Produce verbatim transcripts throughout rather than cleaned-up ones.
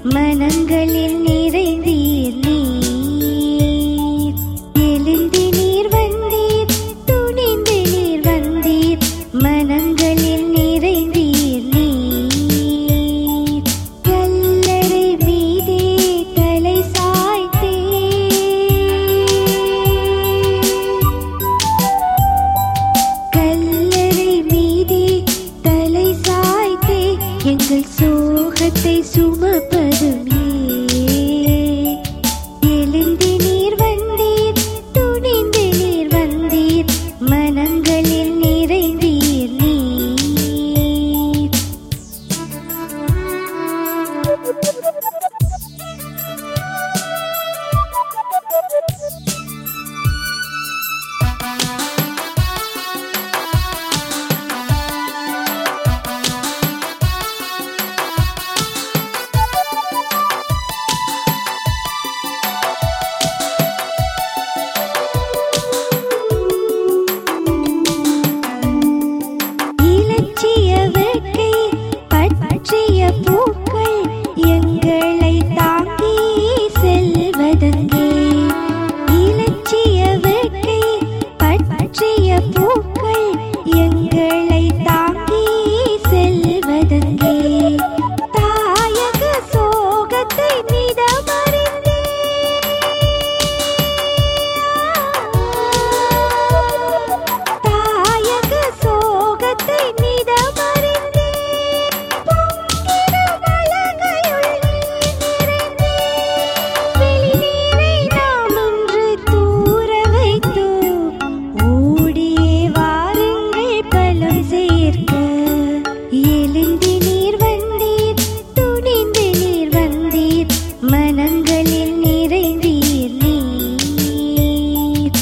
மனங்களில் நிறைந்தீர் நீர். எழுந்து நீர் வந்தீர், துணிந்து நீர் வந்தீர், மனங்களில் நிறைந்தீர் நீர். கல்லறை மீதே தலை சாய்த்தே, கல்லறை மீதே தலை சாய்த்தே, எங்கள் சோகத்தை சுமப்பதும் எழுந்து நீர் வந்தீர், துணிந்து நீர் வந்தீர், மனங்களில் நிறைந்தீர் நீர். பூக்கள் எங்களை தாங்கி செல்வதங்கே, இலட்சிய வேட்கை பற்றிய பூக்கள் எங்களை தாங்கி செல்வதங்கே. தாயக சோகத்தை மிதமறிந்தே, தாயக சோகத்தை மிதமறிந்தே, எழுந்து நீர் வந்தீர், துணிந்து நீர் வந்தீர், மனங்களில் நிறைந்தீர் நீர்.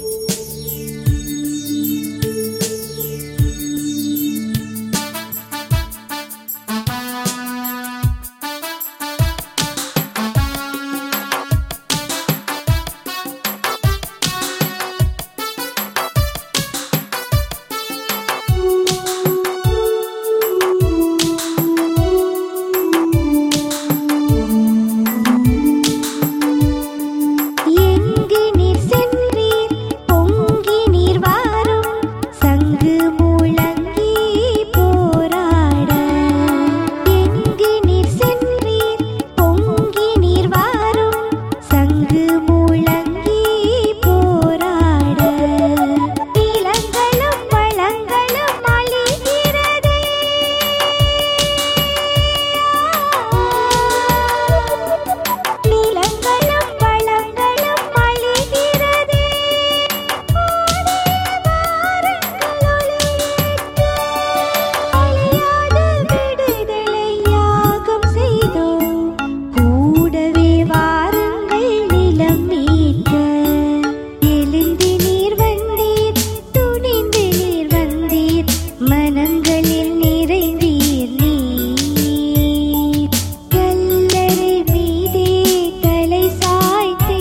மனங்களில் நிறைந்தீர் நீர். கல்லறை மீதே தலை சாய்த்தே,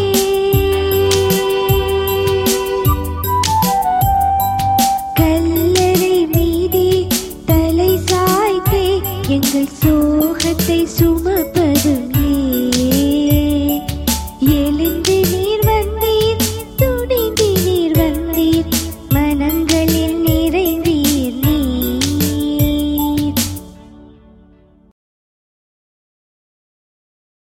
கல்லறை மீதே தலை சாய்த்தே, எங்கள் சோகத்தை சுமப்ப